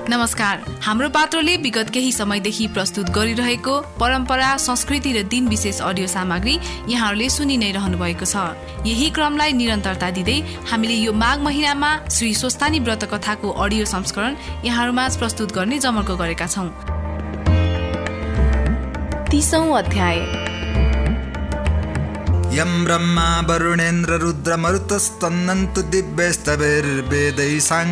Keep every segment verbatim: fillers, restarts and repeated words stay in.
नमस्कार। हाम्रो पात्रोले विगत केही समयदेखि प्रस्तुत गरिरहेको परम्परा, संस्कृति र दिन विशेष अडियो सामग्री यहाँहरूले सुनि नै रहनु भएको छ। यही क्रमलाई निरन्तरता दिँदै हामीले यो माघ महिनामा श्री स्वस्थानी व्रत कथाको अडियो संस्करण यहाँहरूमा प्रस्तुत गर्ने जमर्को गरेका छौं। तीसौं अध्याय। यम ब्रह्मा वरुणेन्द्र रुद्र मरुतस्तन्नन्तु दिव्यस्तवैर्वेदै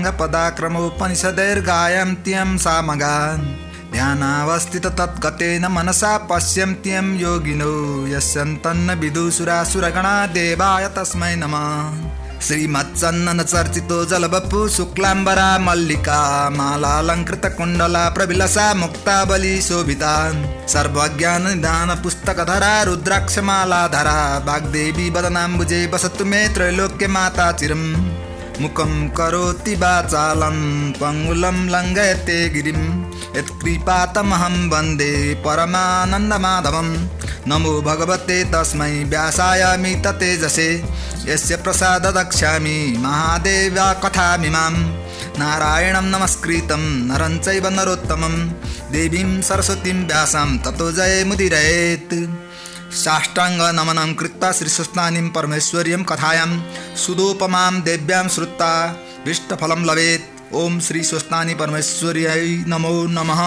साङ्गपदाक्रमोपनिषदैर्गायन्त्यं सामगान् ध्यानावस्थित तत्गतेन मनसा पश्यन्त्यं योगिनो यस्यन्तन्न विदुसुरासुरगणा देवाय तस्मै नमः। श्रीमत्सन्नन चर्चितो जलबपु शुक्लाम्बरा मल्लिका मालालङ्कृत कुण्डला प्रविलसा मुक्ताबली शोभिता सर्वज्ञान निधान पुस्तकधरा रुद्राक्षमालाधरा वाग्देवी वदनाम्बुजे वसतु मे त्रैलोक्य माता चिरम् मुखं करोति वाचालं पङ्गुलं लङ्घयते गिरिं यत्कृपातमहं वन्दे परमानन्दमाधवं। नमो भगवते तस्मै व्यासाय मित तेजसे यस्य प्रसाद दक्ष्यामि महादेव्या कथामिमां। नारायणं नमस्कृतं नरं चैव नरोत्तमं देवीं सरस्वतीं व्यासं ततो जयमुदीरयेत्। साष्टांग नमनं कृत्वा श्रीस्वस्थानीं परमेश्वर्यं कथायां सुदोपमां देव्यां श्रुत्वा भीष्टफलं लभेत्। ओम श्री स्वस्थानी परमेश्वर्यै नमो नमः।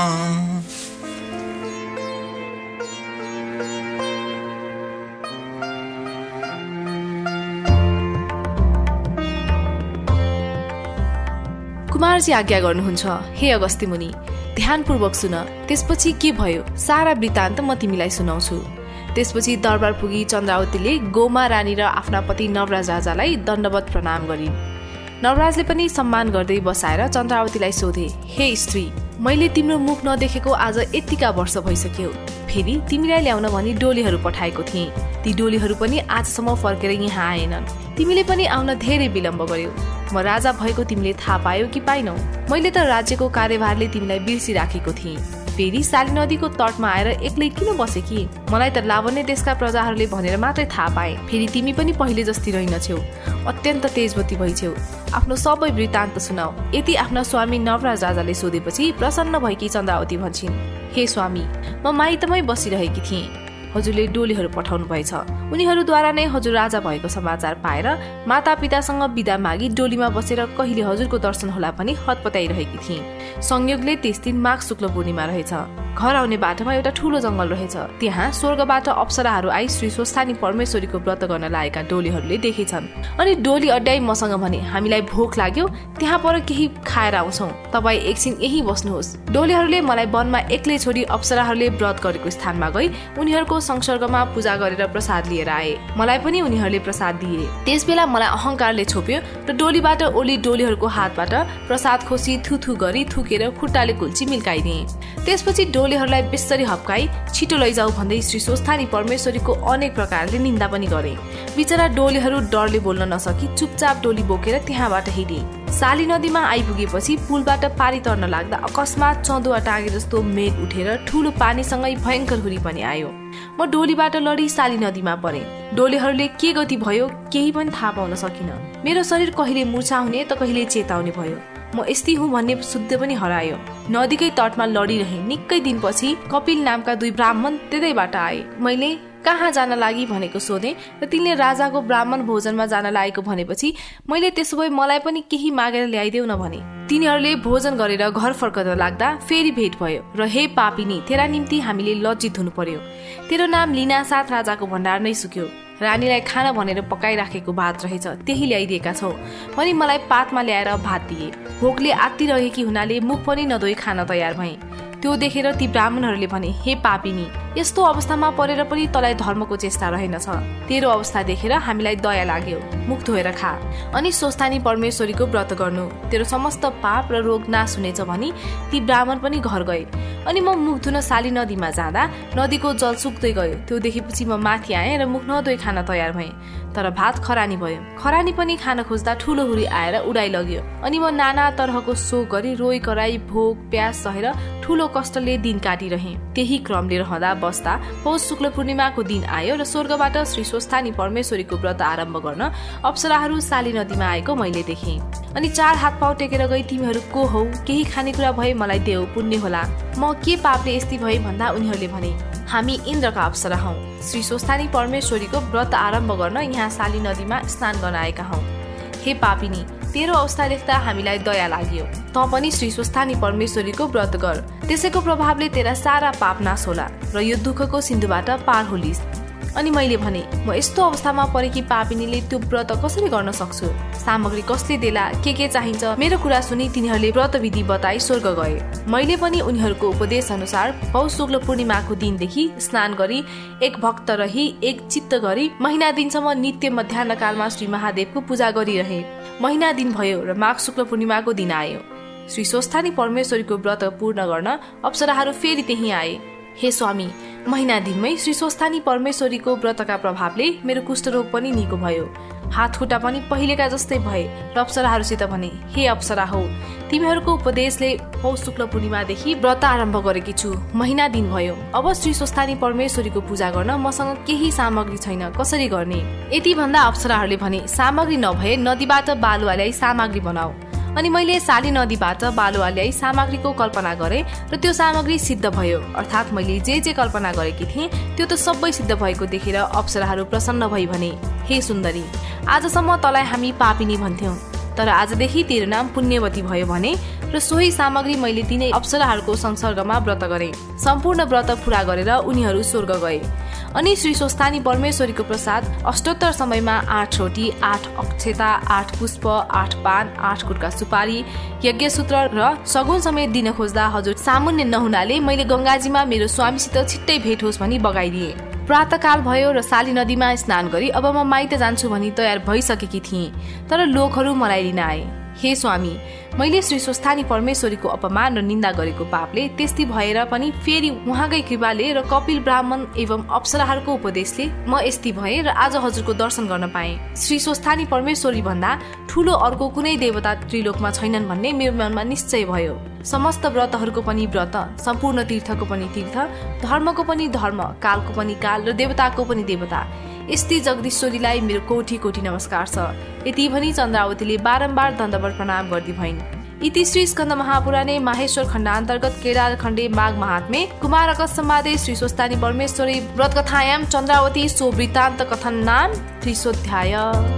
कुमारजी आज्ञा गर्नुहुन्छ, हे अगस्त्य मुनि, ध्यानपूर्वक सुन। त्यसपछि के भयो सारा वृत्तान्त म तिमीलाई सुनाउँछु। त्यसपछि दरबार पुगी चन्द्रावतीले गोमा रानी र आफ्ना पति नवराज राजालाई दण्डवत प्रणाम गरिन्। नवराजले पनि सम्मान गर्दै बसाएर चन्द्रावतीलाई सोधे, हे स्त्री, मैले तिम्रो मुख नदेखेको आज यतिका वर्ष भइसक्यो। फेरि तिमीलाई ल्याउन भनी डोलीहरू पठाएको थिएँ। ती डोलीहरू पनि आजसम्म फर्केर यहाँ आएनन्। तिमीले पनि आउन धेरै विलम्ब गर्यौ। म राजा भएको तिमीले थाहा पायौ कि पाइनौ? मैले त राज्यको कार्यभारले तिमीलाई बिर्सिराखेको थिएँ। फेरि साली नदीको तटमा आएर एक्लै किन बसे कि? मलाई त लावण्य देशका प्रजाहरूले भनेर मात्रै थाहा पाए। फेरि तिमी पनि पहिले जस्ती रहेनछौ, अत्यन्त तेजवती भइछौ। आफ्नो सबै वृत्तान्त सुनाऊ। यति आफ्ना स्वामी नवराज राजाले सोधेपछि प्रसन्न भएकी चन्द्रावती भन्छिन्, हे स्वामी, म माइतमै बसिरहेकी थिएँ। हजुरले डोलीहरू पठाउनु भएछ। उनीहरूद्वारा नै हजुर राजा भएको समाचार पाएर माता पितासँग बिदा मागी डोलीमा बसेर कहिले हजुरको दर्शन होला पनि हतपताइरहेकी थिएँ। संयोगले त्यस दिन माघ शुक्ल पूर्णिमा रहेछ। घर आउने बाटोमा एउटा ठूलो जंगल रहेछ। त्यहाँ स्वर्गबाट अप्सराहरू आई श्री स्वस्थानी परमेश्वरीको व्रत गर्न लागेका डोलीहरूले देखेछन्। अनि डोली अड्याई मसँग भने, हामीलाई भोक लाग्यो, त्यहाँ पर केही खाएर आउँछौं, तपाईँ एकछिन यही बस्नुहोस्। डोलीहरूले मलाई वनमा एक्लै छोडी अप्सराहरूले व्रत गरेको स्थानमा गई उनीहरूको संसर्गमा पूजा गरेर प्रसाद लिएर आए। मलाई पनि उनीहरूले प्रसाद दिए। त्यस बेला मलाई अहंकारले छोप्यो र डोलीबाट ओली डोलीहरूको हातबाट प्रसाद खोसी थुथु गरी थुकेर खुट्टाले कुल्ची मिल्काइदिए। त्यसपछि डोलीहरूलाई बेसरी हप्काई छिटो लैजाऊ भन्दै श्री स्वस्थानी परमेश्वरीको अनेक प्रकारले निन्दा पनि गरे। बिचरा डोलीहरू डरले बोल्न नसकी चुपचाप डोली बोकेर त्यहाँबाट हिँडे। साली नदीमा आइपुगेपछि पुलबाट पारी तर्न लाग्दा अकस्मात चँदुवा टाँगे जस्तो मेघ उठेर ठूलो पानीसँगै भयंकर हुरी पनि आयो। म डोलीबाट लडी साली नदीमा परे। डोलीहरूले के गति भयो केही पनि थाहा पाउन सकिन। मेरो शरीर कहिले मुर्छा हुने त कहिले चेताउने भयो। म यस्तै हुँ भन्ने शुद्ध पनि हरायो। नदीकै तटमा लडिरहे। निकै दिनपछि कपिल नामका दुई ब्राह्मण त्यतैबाट आए। मैले कहाँ जान लागि भनेको सोधे र तिनले राजाको ब्राह्मण भोजनमा जान लागेको भनेपछि मैले त्यसो भए मलाई पनि केही मागेर ल्याइदेऊ न भने। तिनीहरूले भोजन गरेर घर फर्कन लाग्दा फेरि भेट भयो र हे पापिनी, तेरा निम्ति हामीले लज्जित हुनु पर्यो। तेरो नाम लिना साथ राजाको भण्डार नै सुक्यो। रानीलाई खाना भनेर पकाइराखेको भात रहेछ, त्यही ल्याइदिएका छौ भनी मलाई पातमा ल्याएर भात दिए। भोकले आत्तिरहेकी हुनाले मुख पनि नधोई खान तयार भए। त्यो देखेर ती ब्राह्मणहरूले भने, हे पापिनी, यस्तो अवस्थामा परेर पनि तँलाई धर्मको चेष्टा रहेनछ। तेरो अवस्था देखेर हामीलाई दया लाग्यो, मुख धोएर खा अनि स्वस्थानी परमेश्वरीको व्रत गर्नु, तेरो समस्त पाप र रोग नाश हुनेछ भनी ती ब्राह्मण पनि घर गए। अनि म मुख धुन साली नदीमा जाँदा नदीको जल सुक्दै गयो। त्यो देखेपछि म माथि आएँ र मुख नधोई खान तयार भएँ। तर भात खरानी भयो। खरानी पनि खान खोज्दा ठूलो हुरी आएर उडाइ लग्यो। अनि म नाना तरहको शोक गरी रोई कराई भोक प्यास सहेर ठूलो कष्टले दिन काटिरहे। त्यही क्रमले रहँदा बस्दा पौष शुक्ल पूर्णिमाको दिन आयो र स्वर्गबाट श्री स्वस्थानी परमेश्वरीको व्रत आरम्भ गर्न अप्सराहरू साली नदीमा आएको मैले देखेँ। अनि चार हात पाउ टेकेर गई, तिमीहरू को हौ? केही खानेकुरा भए मलाई देऊ, पुण्य होला। म के पापले यस्ती भए भन्दा उनीहरूले भने, हामी इन्द्रका अप्सरा हौ, श्री स्वस्थानी परमेश्वरीको व्रत आरम्भ गर्न यहाँ साली नदीमा स्नान गर्न आएका हौ। हे पापिनी, तेरो अवस्था देख्दा हामीलाई दया लाग्यो। त पनि श्री स्वस्थानी परमेश्वरीको व्रत गर, त्यसैको प्रभावले तेरा सारा पाप नाश होला र यो दुःखको सिन्धुबाट पार होलिस्। अनि मैले भने, म यस्तो अवस्थामा परेकी पापिनीले त्यो व्रत कसरी गर्न सक्छु? सामग्री कसले देला, के के चाहिन्छ? मेरो कुरा सुनि तिनीहरूले व्रत विधि बताई स्वर्ग गए। मैले पनि उनीहरूको उपदेश अनुसार पौष शुक्ल पूर्णिमाको दिनदेखि स्नान गरी एक भक्त रही एक चित्त गरी महिना दिनसम्म नित्य मध्याह्न कालमा श्री महादेवको पूजा गरिरहे। महिना दिन भयो र माघ शुक्ल पूर्णिमाको दिन आयो। श्री स्वस्थानी परमेश्वरीको व्रत पूर्ण गर्न अप्सराहरू फेरि त्यही आए। हे स्वामी, महिना दिनमै श्री स्वस्थानी परमेश्वरीको व्रतका प्रभावले मेरो कुष्ठरोग पनि निको भयो, हात खुट्टा पनि पहिलेका जस्तै भए। र अप्सराहरूसित भने, हे अप्सरा हौ, तिमीहरूको उपदेशले पौष शुक्ल पूर्णिमादेखि व्रत आरम्भ गरेकी छु। महिना दिन भयो, अब श्री स्वस्थानी परमेश्वरीको पूजा गर्न मसँग केही सामग्री छैन, कसरी गर्ने? यति भन्दा अप्सराहरूले भने, सामग्री नभए नदीबाट बालुवा ल्याई सामग्री बनाऊ। अनि मैले साली नदीबाट बालुवा ल्याई सामग्रीको कल्पना गरेँ र त्यो सामग्री सिद्ध भयो। अर्थात् मैले जे जे कल्पना गरेकी थिएँ त्यो त सबै सिद्ध भएको देखेर अप्सराहरू प्रसन्न भई भने, हे सुन्दरी, आजसम्म तँलाई हामी पापिनी भन्थ्यौं, तर आजदेखि तेरो नाम पुण्यवती भयो भने र सोही सामग्री मैले तिनै अप्सराहरूको संसर्गमा व्रत गरेँ। सम्पूर्ण व्रत पूरा गरेर उनीहरू स्वर्ग गए। अनि श्री स्वस्थानी परमेश्वरीको प्रसाद अष्टोत्तर समयमा आठ रोटी, आठ अक्षता, आठ पुष्प, आठ पान, आठ गुटका सुपारी, यज्ञसूत्र र सगुन समेत दिन खोज्दा हजुर सामुन्य नहुनाले मैले गंगाजीमा मेरो स्वामीसित छिट्टै भेट होस् भनी बगाइदिए। प्रातःकाल भयो र साली नदीमा स्नान गरी अब म माइत जान्छु भनी तयार भइसकेकी थिएँ, तर लोकहरू मलाई लिन आए। हे स्वामी, मैले श्री स्वस्थानी परमेश्वरीको अपमान र निन्दा गरेको पापले त्यस्ती भएर पनि फेरि उहाँकै कृपाले र कपिल ब्राह्मण एवं अप्सराहरूको उपदेशले म यस्ती भए र आज हजुरको दर्शन गर्न पाएँ। श्री स्वस्थानी परमेश्वरी भन्दा ठूलो अर्को कुनै देवता त्रिलोकमा छैनन् भन्ने मेरो मनमा निश्चय भयो। समस्त व्रतहरूको पनि व्रत, सम्पूर्ण तीर्थको पनि तीर्थ, धर्मको पनि धर्म, कालको पनि काल र देवताको पनि देवता, यस्ती जगदीश्वरीलाई मेरो कोटी कोटी नमस्कार छ। यति भनी चन्द्रावतीले बारम्बार दण्डवत प्रणाम गर्दै भइन्। इति श्री स्कन्द महापुराणे माहेश्वर खण्डान्तर्गत केदार खण्डे माघ महात्मे कुमारक संवादे श्री स्वस्थानी परमेश्वरी व्रत कथायां चन्द्रावती सो वृत्तान्त कथन नाम त्रिशोऽध्याय।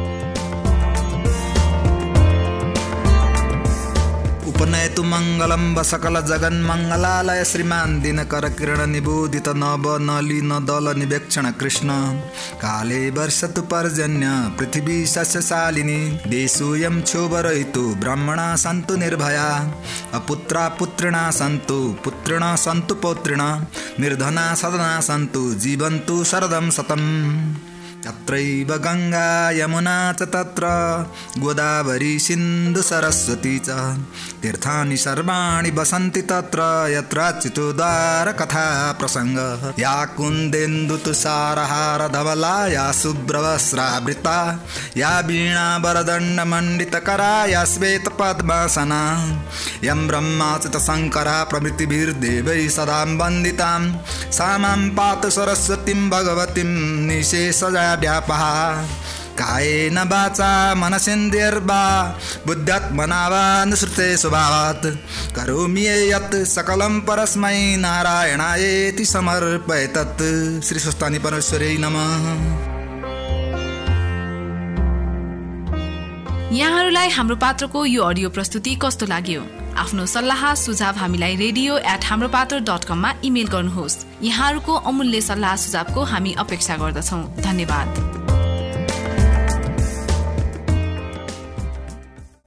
उपनयतु मंगलम सकल जगन मंगलालय श्रीमान दिनकर किरण निबोधित नव नलिन दल निवेक्षण कृष्ण काले वर्षतु पर्जन्य पृथ्वी सस्यशालिनी देशोऽयं क्षोभरहितो ब्राह्मणा सन्तु निर्भया अपुत्रा पुत्रिणा सन्तु पुत्रिणा सन्तु पौत्रिणा निर्धना सदना सन्तु जीवन्तु शरदं शतम्। तत्रैव गंगा यमुना च तत्र गोदावरी सिन्धु सरस्वती च तीर्थानि सर्वाणि वसन्ति तत्र यत्राच्युतोद्धार कथा प्रसंग या कुन्देन्दु तुषारहार धवला या शुभ्रवस्त्रावृता या वीणा वरदण्ड मंडितकरा या श्वेत पद्मासना यं ब्रह्माच्युत शंकरा प्रभृतिभिर्देवैः सदा वन्दितां सा मां पातु सरस्वतीं भगवतीं निशेषजा व्यापः कायेन वाचा मनसेन्द्रियर्वा बुद्ध्यात्मना वा अनुसृते स्वभावात् करोमि यत् सकलं परस्मै नारायणायेति समर्पयेतत्। श्री स्वस्थानी परमेश्वरी नमः। यहाँहरूलाई हाम्रो पात्रको यो अडियो प्रस्तुति कस्तो लाग्यो? आफ्नो सल्लाह सुझाव हामीलाई रेडियो एट हाम्रो पात्र डट कममा इमेल गर्नुहोस्। यहाँहरूको अमूल्य सल्लाह सुझावको हामी अपेक्षा गर्दछौँ। धन्यवाद।